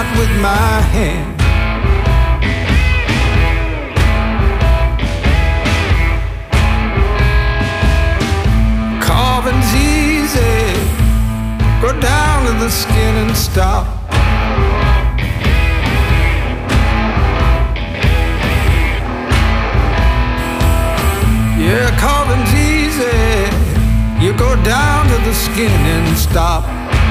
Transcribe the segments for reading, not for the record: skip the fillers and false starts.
with my hand. Carving's easy, go down to the skin and stop. Yeah, carving's easy, you go down to the skin and stop.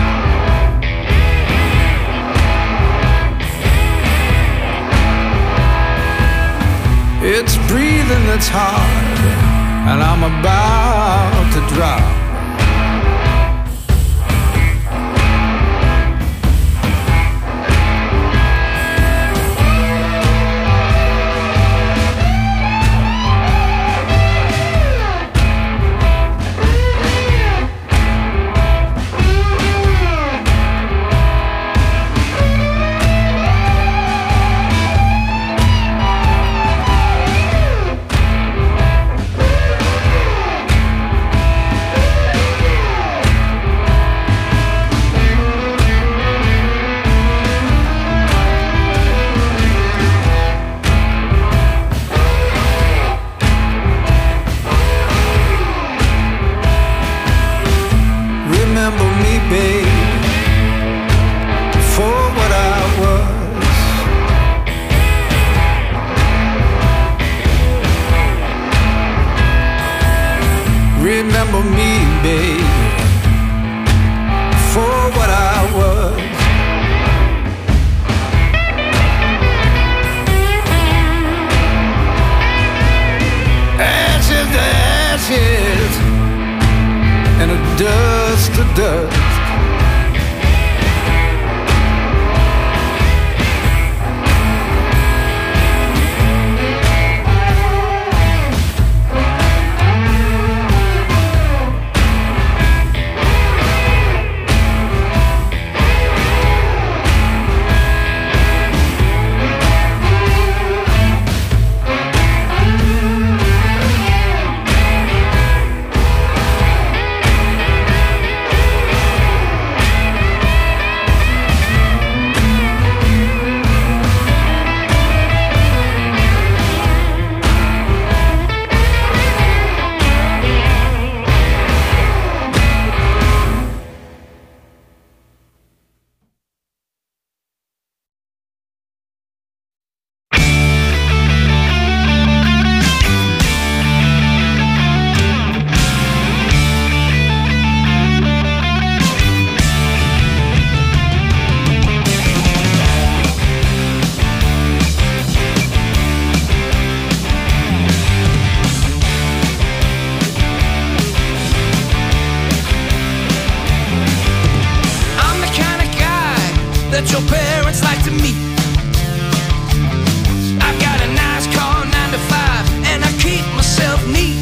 It's breathing that's hard, and I'm about to drop. Remember me, babe, for what I was. Remember me, babe, for what I was. Ashes to ashes, and a dust to dust. That your parents like to meet. I've got a nice car, 9 to 5, and I keep myself neat.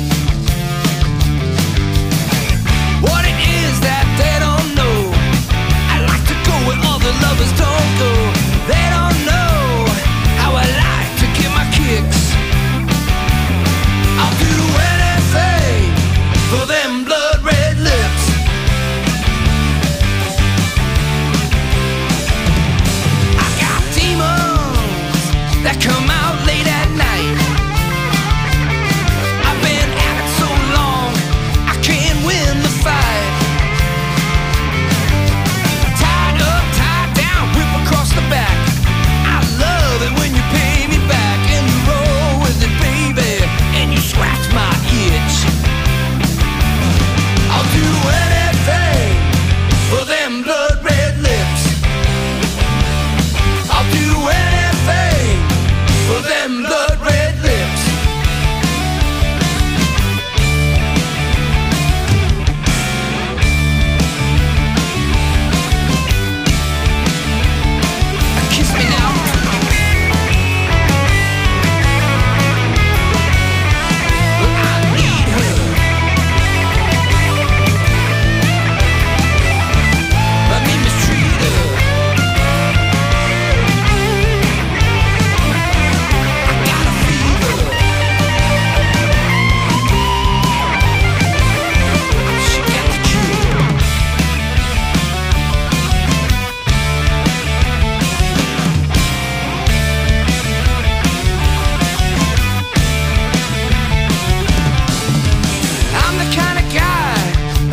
What it is that they don't know, I like to go where other lovers don't go. They don't know how I like to get my kicks. I'll do anything for them blood red lips.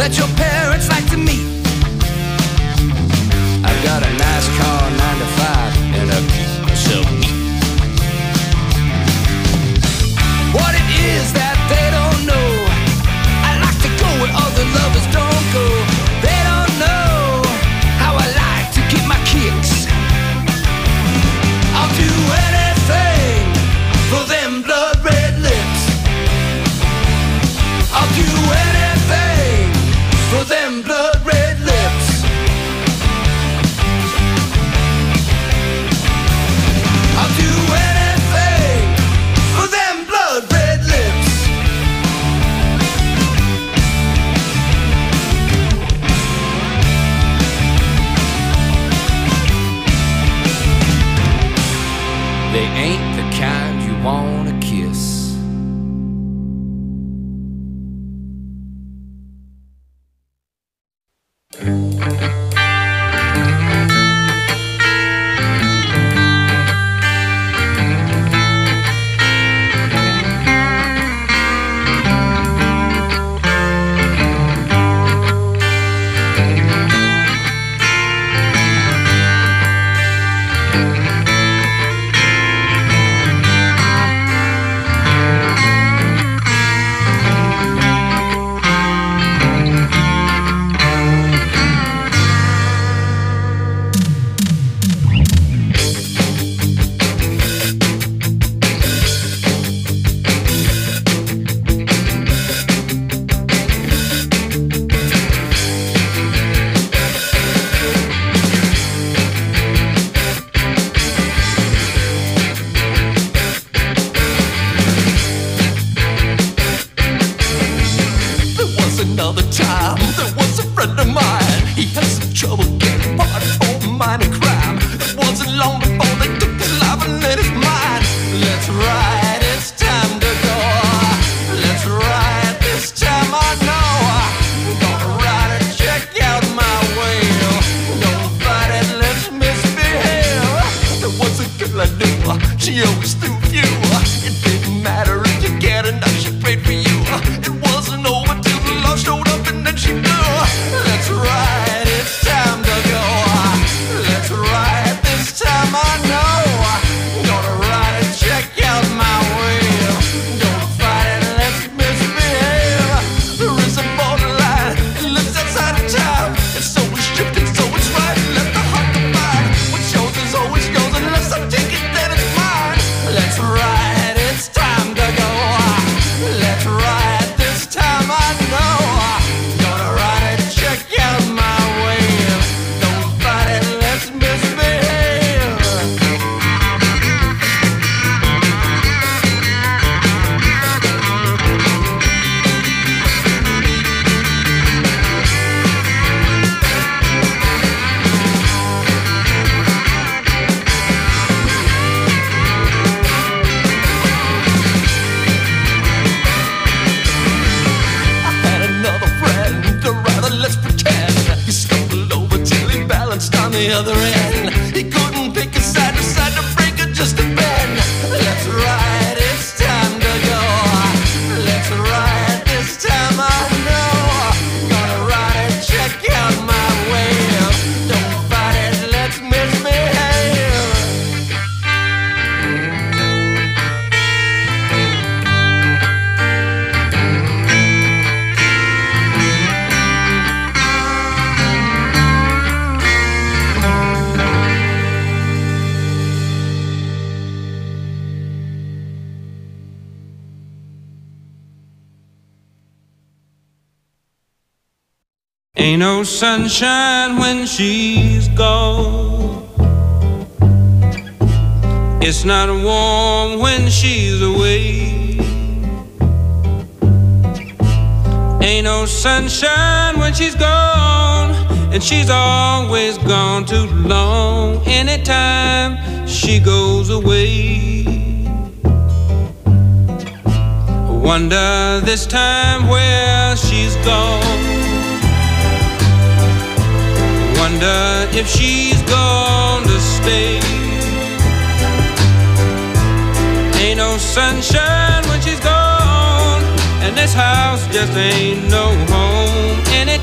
that your parents like to meet. I've got a nice car, 9 to 5, and I keep myself neat. What it is that they don't know, I like to go where other lovers don't go. They don't know how I like to get my kicks. I'll do anything for them blood red lips. I'll do anything for them blood red lips. I'll do anything for them blood red lips. They ain't the kind you wanna kiss. Another time, there was a friend of mine. He had some trouble getting part for minor crime. It wasn't long before they took his life and then his mind. Let's ride, it's time to go. Let's ride, this time I know. I'm gonna ride and check out my wheel. Don't fight it, let's misbehave. There was a girl I knew, she always threw you. It didn't matter if you get enough, she prayed for you. It wasn't over till the love showed up and then she knew. Let's ride, it's time to go. Let's ride, this time I know. Gonna ride and check out my wheel. Don't fight it, let's misbehave. There is a borderline, it lives outside of town. It's so restricted, so it's right. Let the heart divide. What's yours is always yours unless I take it, then it's mine. Let's ride, it's time to go. Let's ride, this time I know. Gonna ride and check out my wheel. Don't fight it, let's misbehave. I had another friend, or rather let's pretend. He stumbled over till he balanced on the other end. He couldn't pick a side, decided to break it just a bend. Let's ride, it's time to go. Let's ride, this time I know. Gonna ride and check out my wheel. Don't fight it, let's misbehave. Ain't no sunshine when she's gone. It's not warm when she's away. Ain't no sunshine when she's gone, and she's always gone too long. Anytime she goes away, wonder this time where she's gone. Wonder if she's gonna stay. Ain't no sunshine when she's gone, and this house just ain't no home. Anytime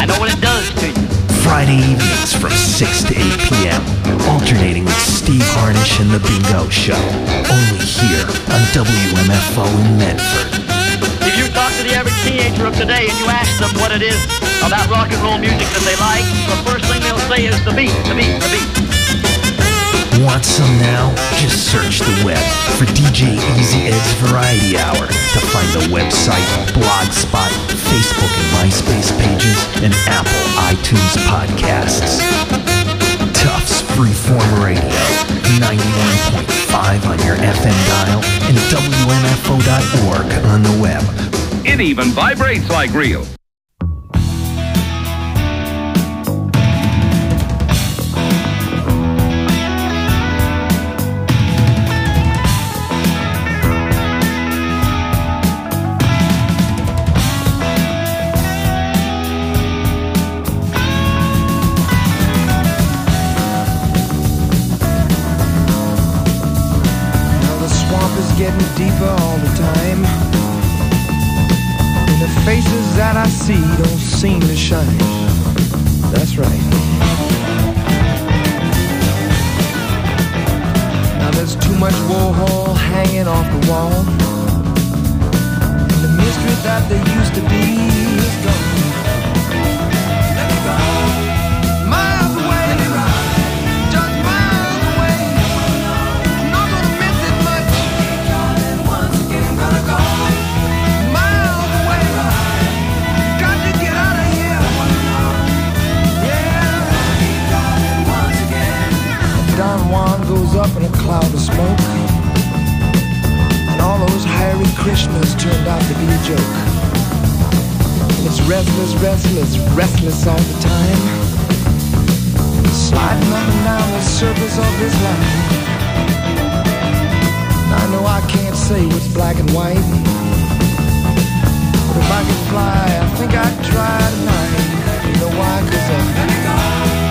I know what it does to you. Friday evenings from 6 to 8 p.m. Alternating with Steve Harnish and The Bingo Show. Only here on WMFO in Medford. If you talk to the average teenager of today and you ask them what it is about rock and roll music that they like, the first thing they'll say is the beat, the beat, the beat. Want some now? Just search the web for DJ Easy Ed's Variety Hour to find the website, Blogspot, Facebook and MySpace pages, and Apple iTunes podcasts. Tufts Freeform Radio, 91.5 on your FM dial and WMFO.org on the web. It even vibrates like real. Getting deeper all the time, and the faces that I see don't seem to shine. That's right. Now there's too much Warhol hanging off the wall, and the mystery that there used to be is gone. Let me go. Miles away, just miles away. I'm not gonna miss it much. Don Juan goes up in a cloud of smoke, and all those Hare Krishnas turned out to be a joke. It's restless, restless, restless all the time, sliding up and down the surface of this life. I know I can't say what's black and white, but if I could fly, I think I'd try tonight. You know why? 'Cause let me go.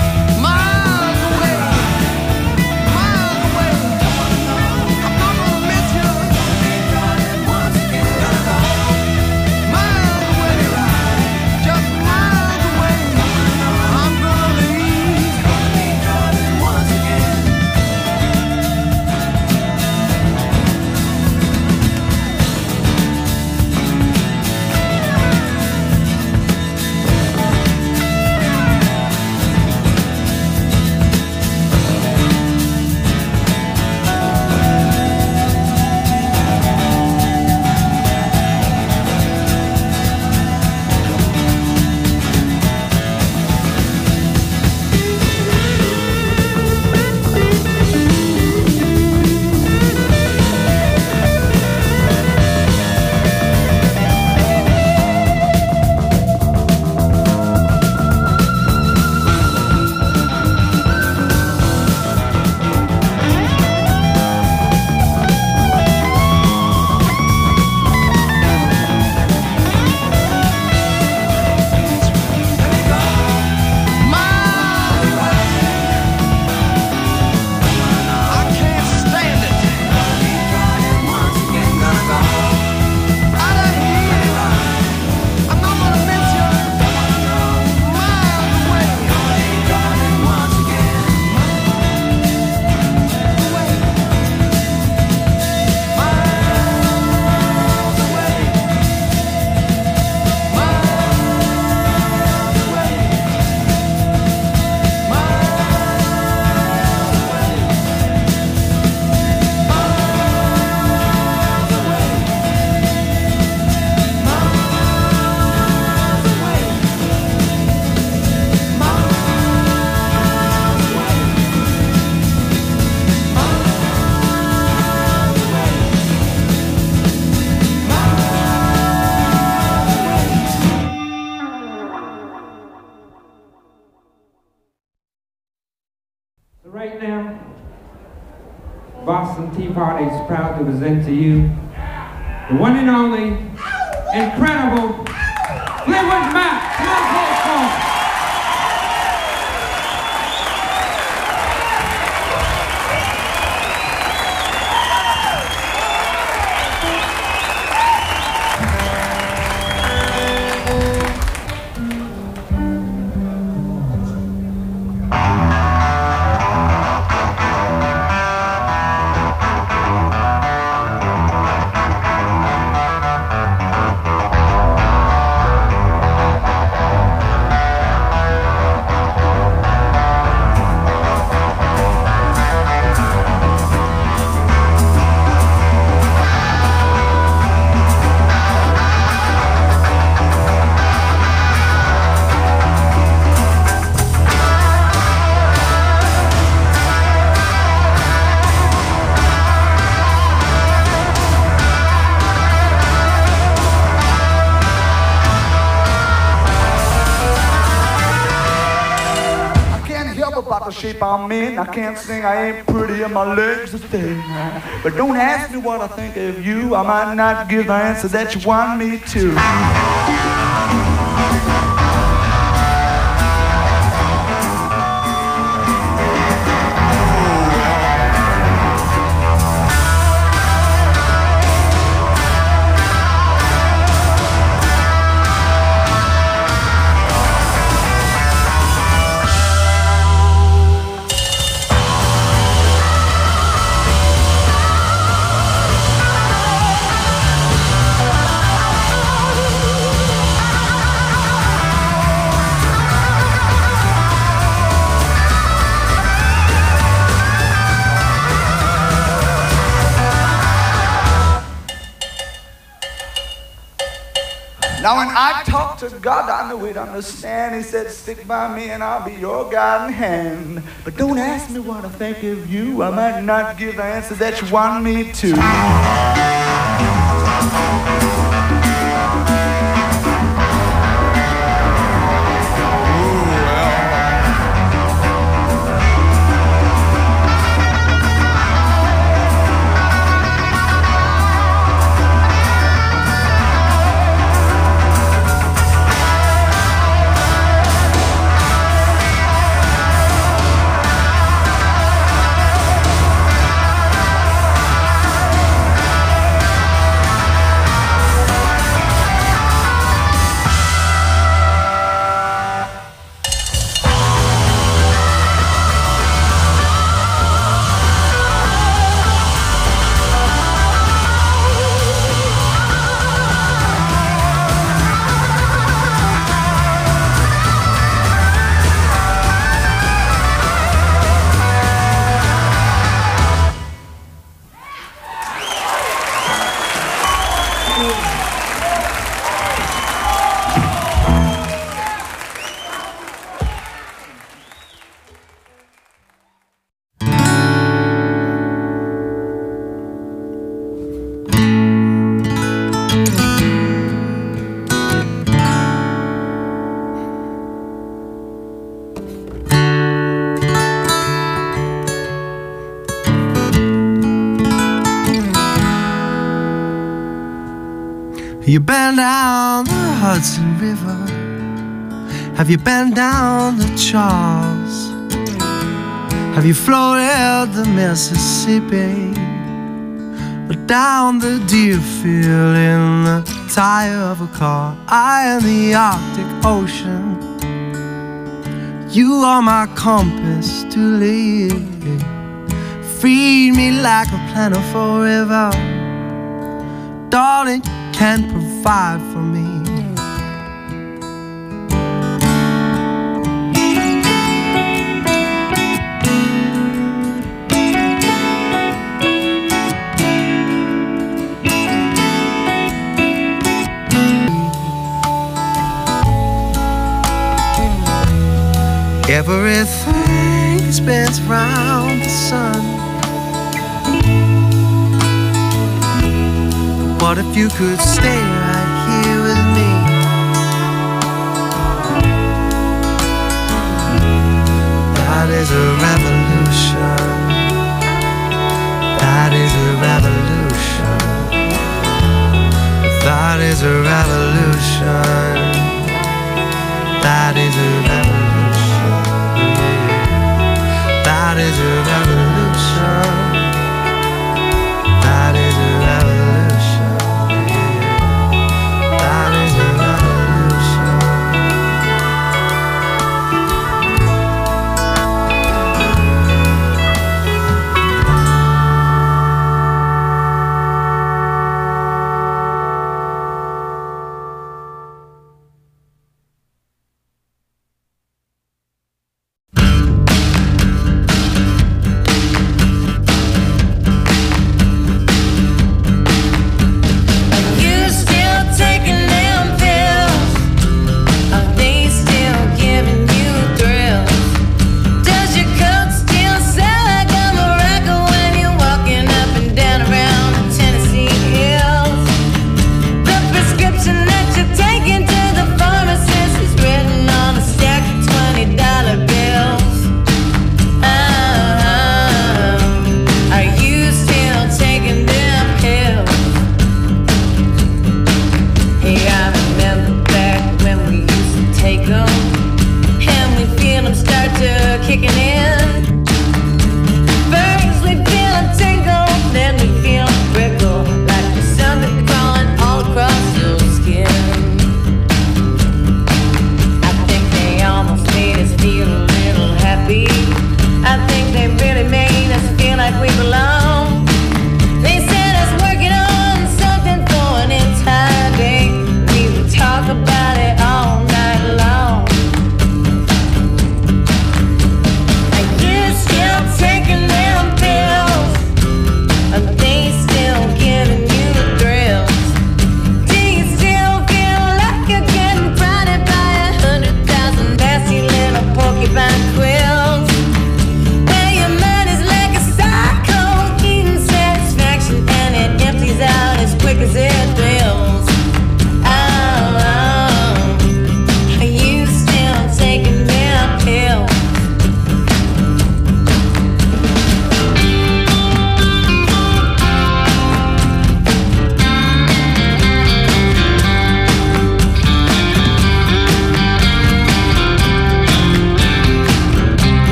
Right now, Boston Tea Party is proud to present to you the one and only, incredible Fleetwood Mac. the shape I'm in. I can't sing, I ain't pretty, and my legs are thin. But don't ask me what I think of you. I might not give the answer that you want me to. Now when I talked to God, I knew he'd understand. He said, stick by me and I'll be your guiding hand. But don't ask me what I think of you. I might not give the answer that you want me to. You been down the Hudson River? Have you been down the Charles? Have you floated the Mississippi? Or down the Deerfield in the tire of a car? I am the Arctic Ocean. You are my compass to lead. Feed me like a plentiful river. Darling, can provide for me. Everything spins round the sun. What if you could stay right here with me? That is a revolution. That is a revolution. That is a revolution. That is a revolution. That is a revolution. That is a revolution. That is a revolution.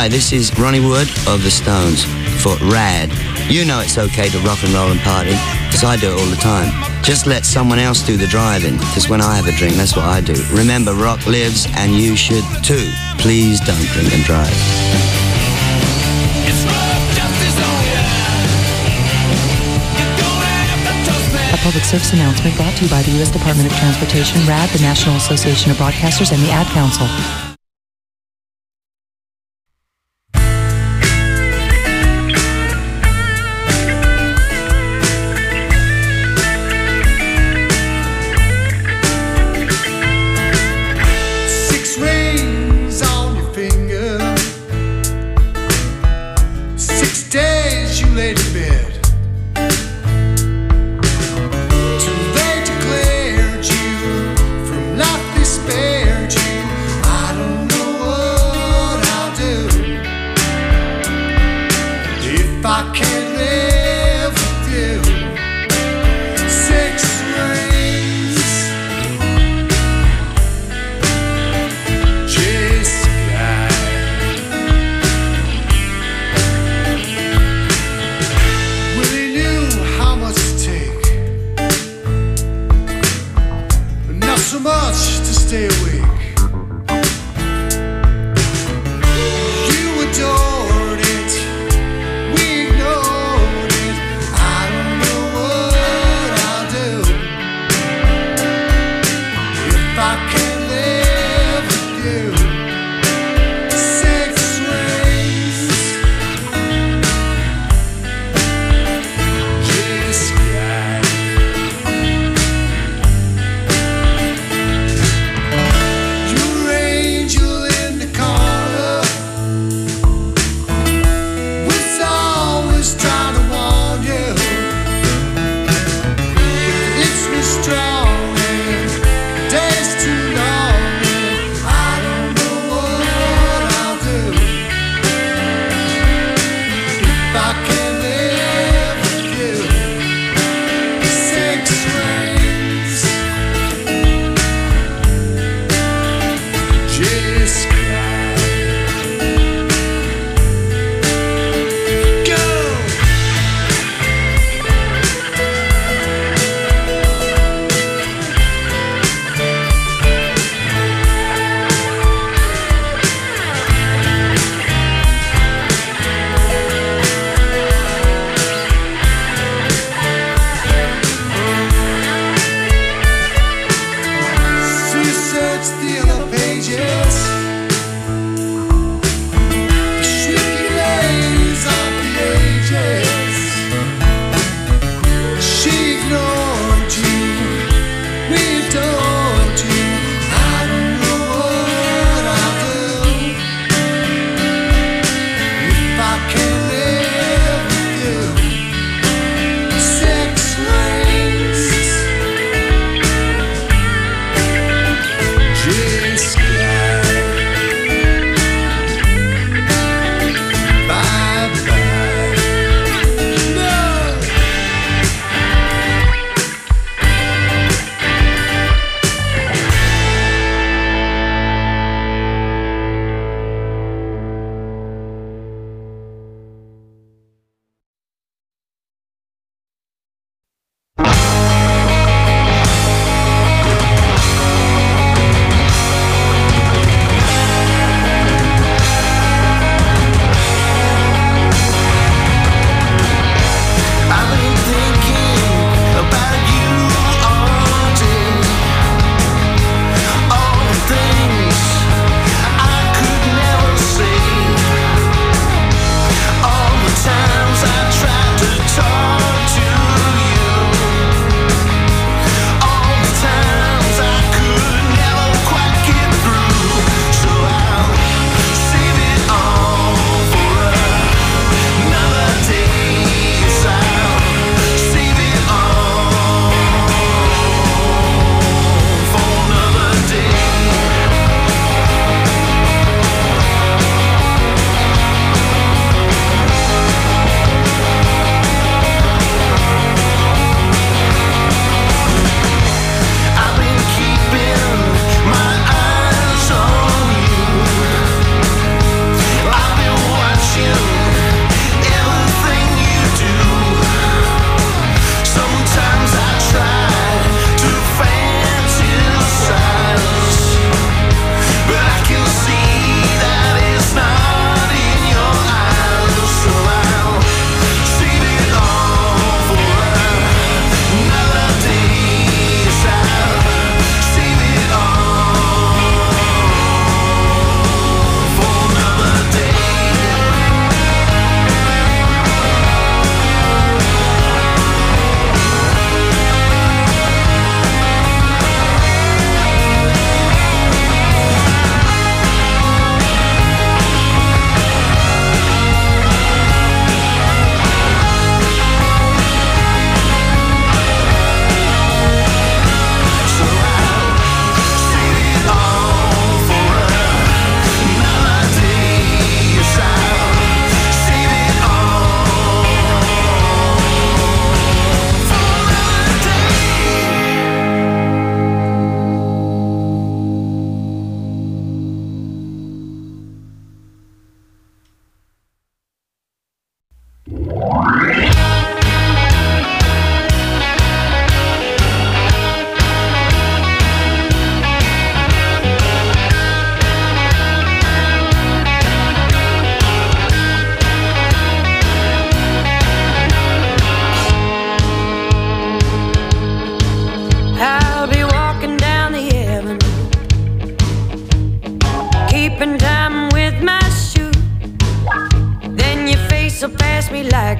Hi, this is Ronnie Wood of The Stones for Rad. You know it's okay to rock and roll and party, because I do it all the time. Just let someone else do the driving, because when I have a drink, that's what I do. Remember, rock lives, and you should too. Please don't drink and drive. A public service announcement brought to you by the U.S. Department of Transportation, RAD, the National Association of Broadcasters, and the Ad Council. I don't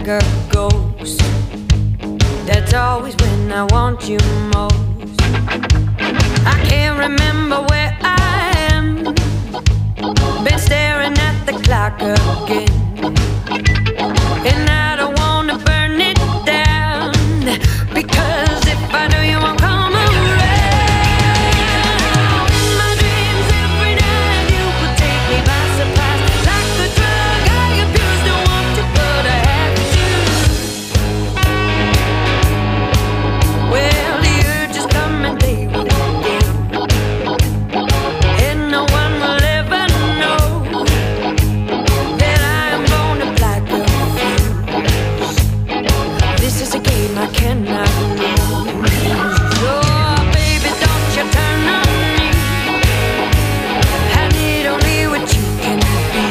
like a ghost. That's always when I want you most. I can't remember where I am. Been staring at the clock again. And I don't wanna burn it down, because if I do, you won't come around. In my dreams every night, you would take me by surprise. Like a drug I abuse, don't want to, but I have to. Well, the urge is coming, they will again. And no one will ever know that I am gonna black a fuse. This is a game I cannot lose. Oh, baby, don't you turn on me. I need only what you can be.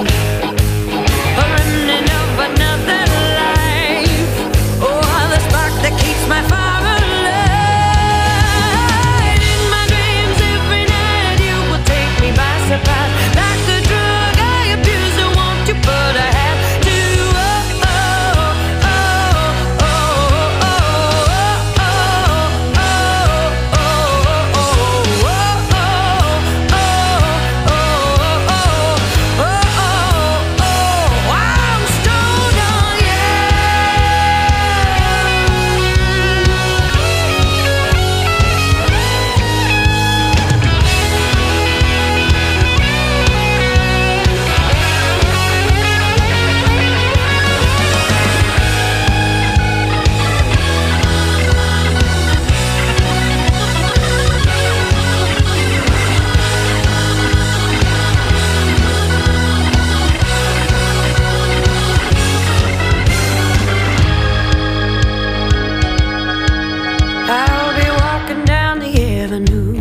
A remnant of another life. Oh, the spark that keeps my fire alive. In my dreams every night, you will take me by surprise. Like a drug I abuse, I want you, but I have to. Oh, oh, oh, oh, oh, I'm stoned on you. I'll be walking down the avenue,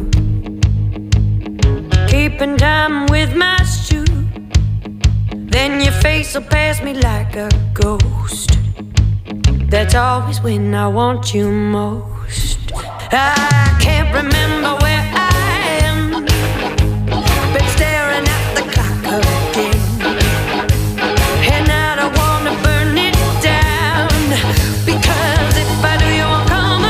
keeping time with my shoe. Then your face will pass me like a ghost. That's always when I want you most. I can't remember where I am. Been staring at the clock again. And I don't wanna burn it down, because if I do, you won't come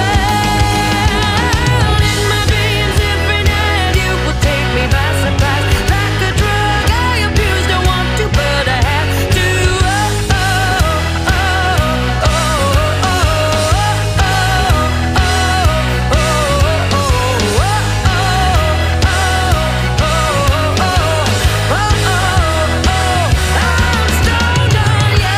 around. In my dreams every night, you will take me by surprise. Like a drug I abuse, don't want to, but I have to. Oh, oh, oh, oh, oh, oh, oh, oh, oh, I'm stoned on you.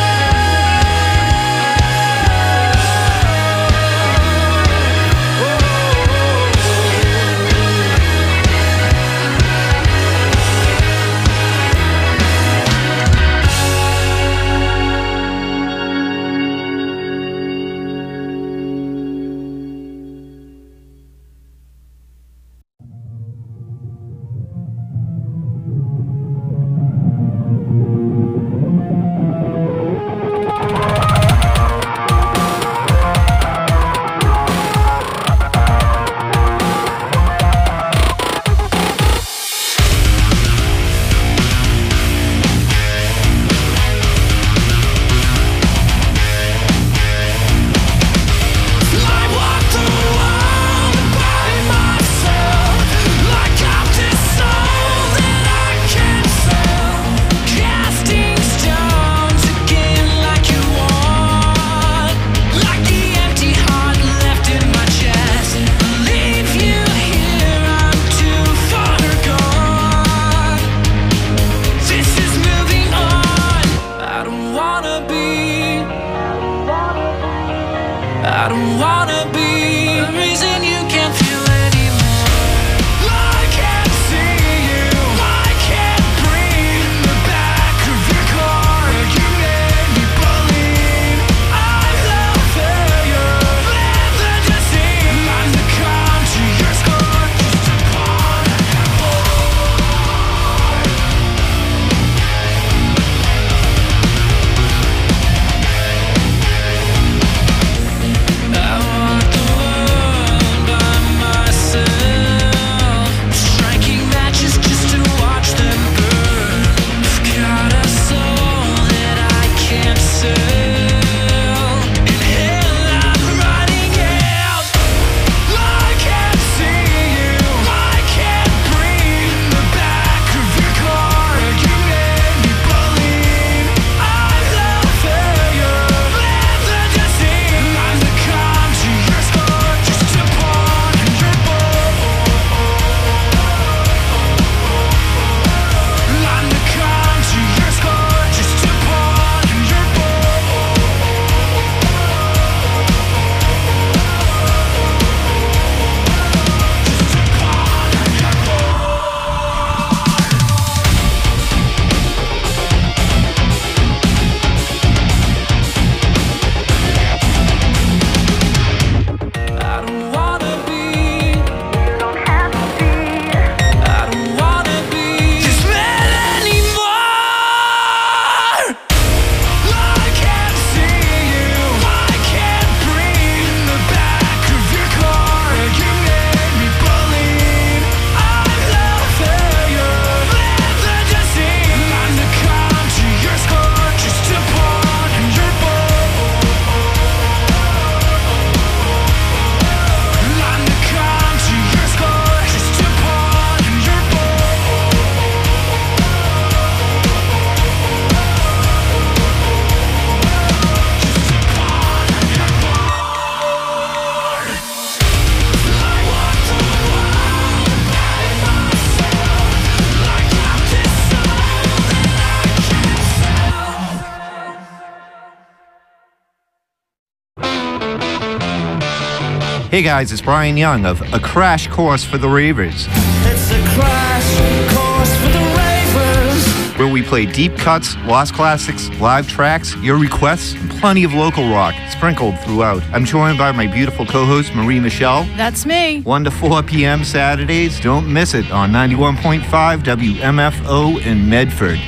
I don't wanna be the reason you can't feel anymore. I can't see you, I can't breathe. In the back of your car, you made me believe I love failure, live the deceit. I'm the calm to your score, just a pawn. I want the world. Hey guys, it's Brian Young of A Crash Course for the Ravers. It's a crash course for the ravers. Where we play deep cuts, lost classics, live tracks, your requests, and plenty of local rock sprinkled throughout. I'm joined by my beautiful co-host, Marie Michelle. That's me. 1 to 4 p.m. Saturdays. Don't miss it on 91.5 WMFO in Medford.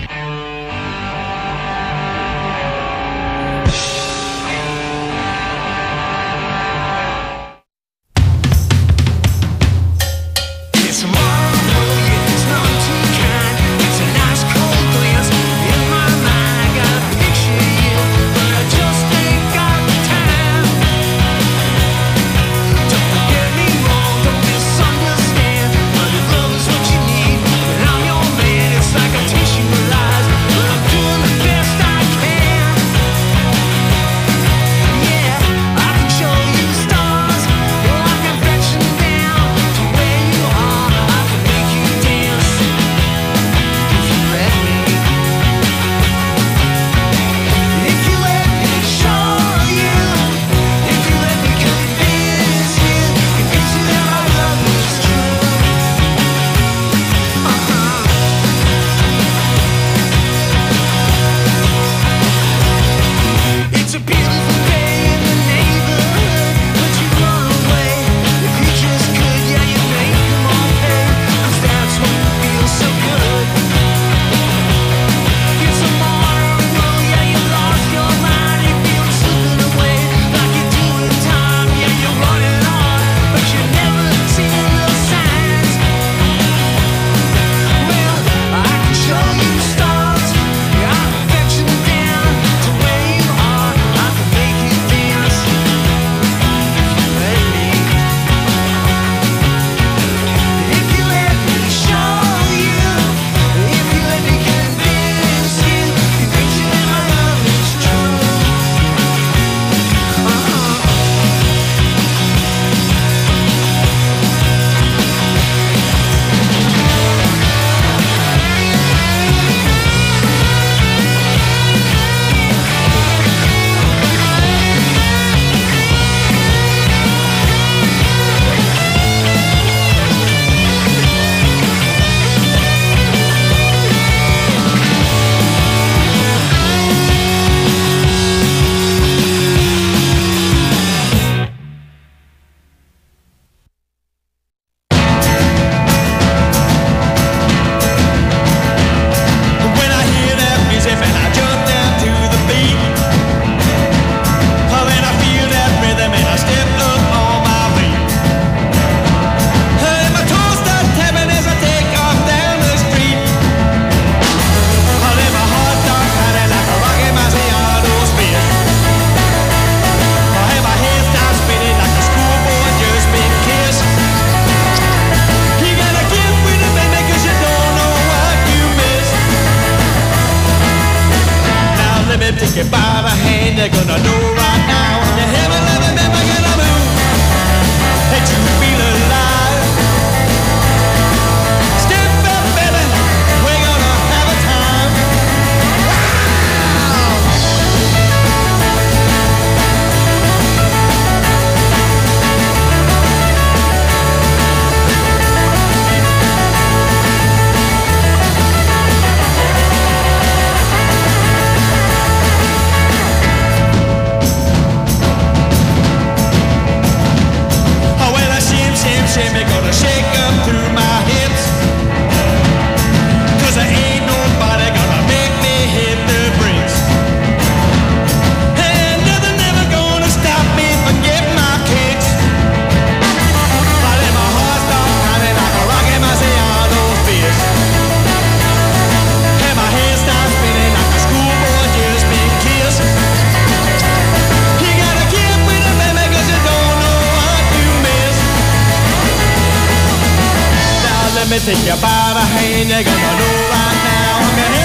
Take you by the hand, you're gonna know right now. I'm gonna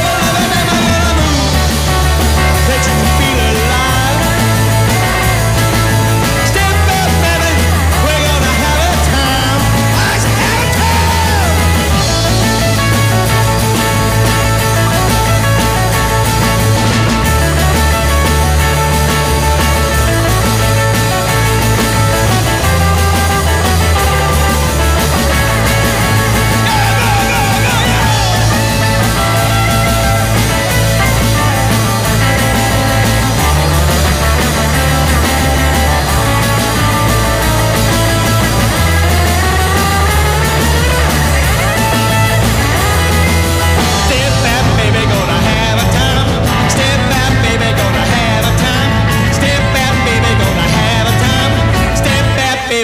move that you feel alive. Step up, baby, we're gonna have a time. Let's have a time.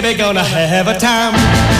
baby gonna have a time.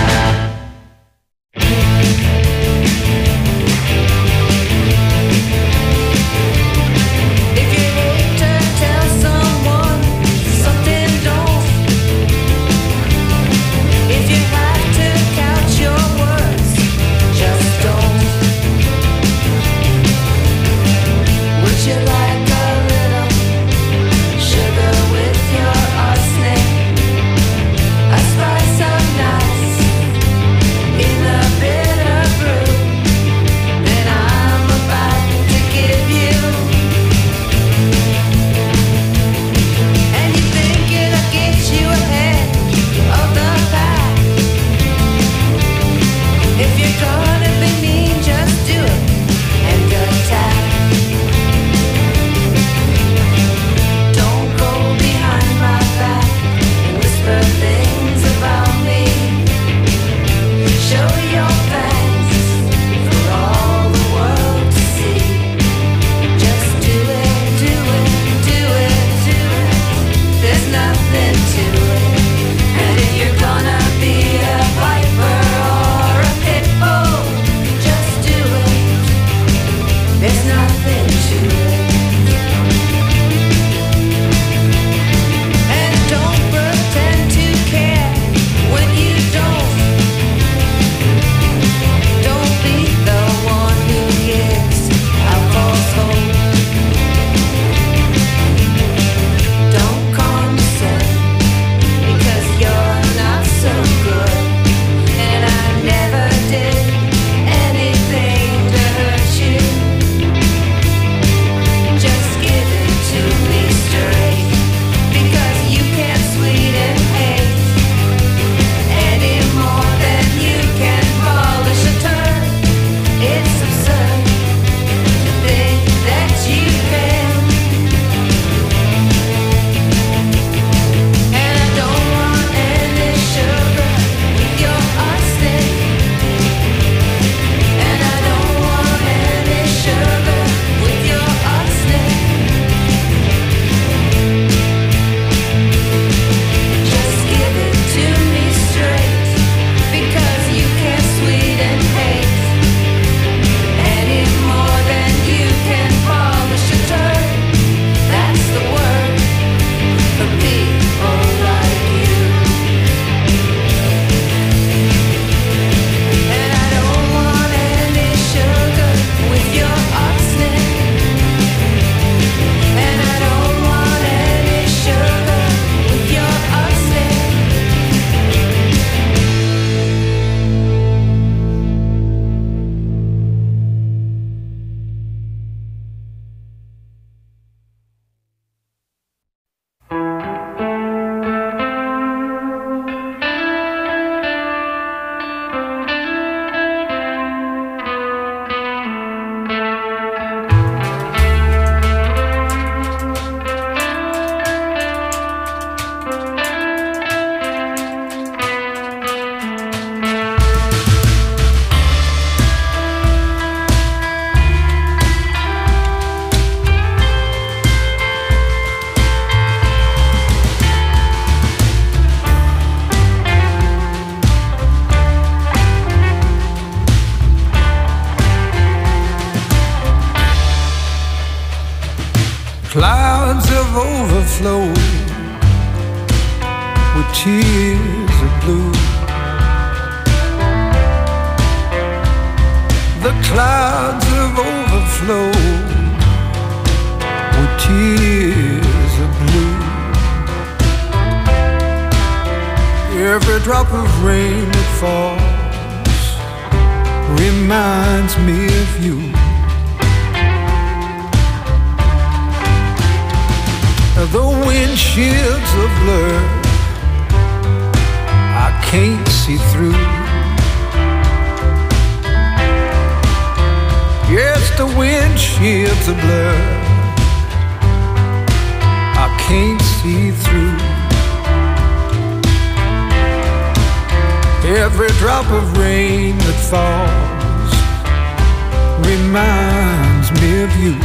Clouds have overflowed with tears of blue. The clouds have overflowed with tears of blue. Every drop of rain that falls reminds me of you. The windshields are blurred, I can't see through. Yes, the windshields are blurred, I can't see through. Every drop of rain that falls reminds me of you.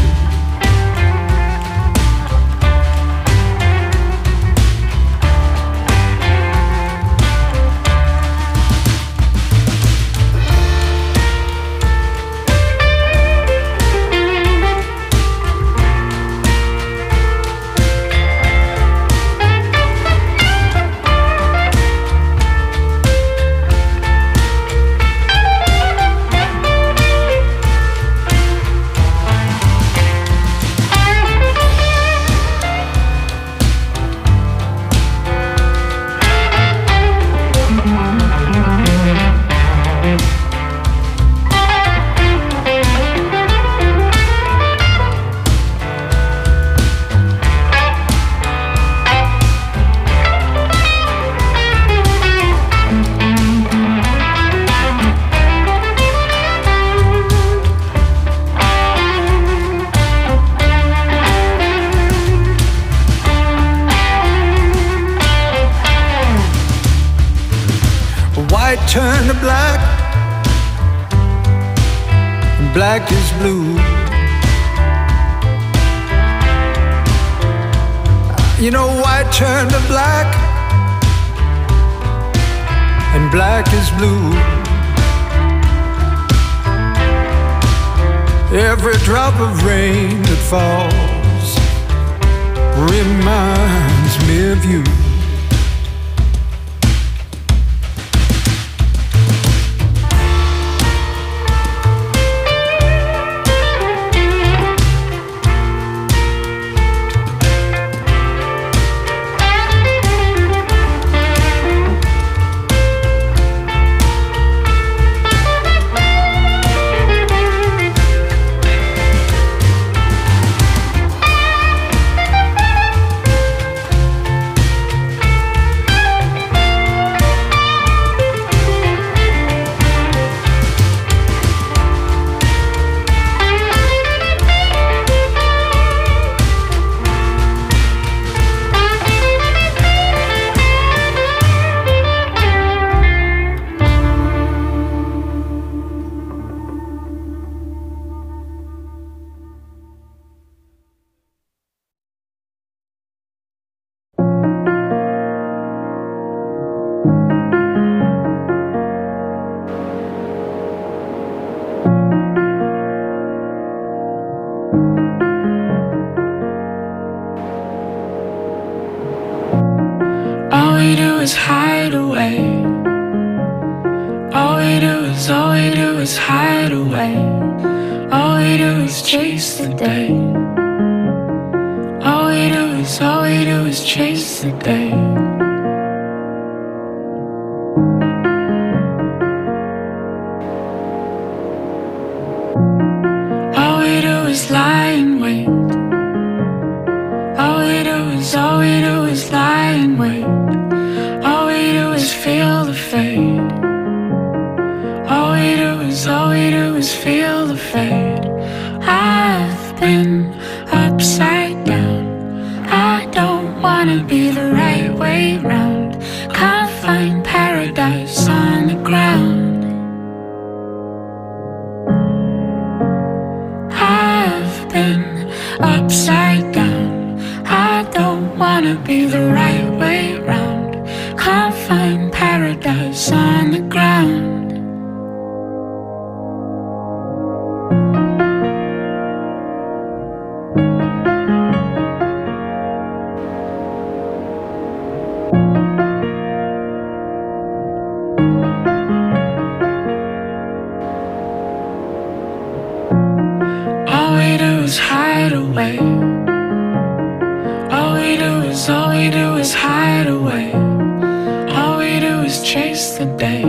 white turned to black, and black is blue. You know, white turned to black, and black is blue. Every drop of rain that falls reminds me of you. Hide away. All we do is hide away. All we do is chase the day. All we do is chase the day. All we do is lie in wait. All we do is lie in wait. Feel the fade. All we do is feel the fade. I've been upside down. I don't wanna be the right way round. Can't find paradise on the ground. I've been upside down. I don't wanna be the right way round. Can't find paradise on the ground. All we do is hide away. All we do is hide away. All we do is chase the day.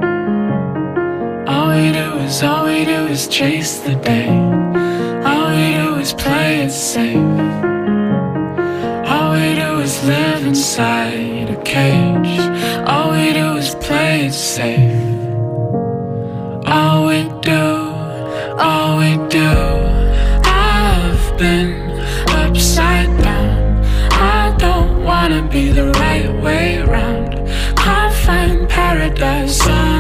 All we do is chase the day. All we do is play it safe. All we do is live inside a cage. All we do is play it safe. All we do, I've been upside down. I don't wanna be the right way round. Can't find paradise on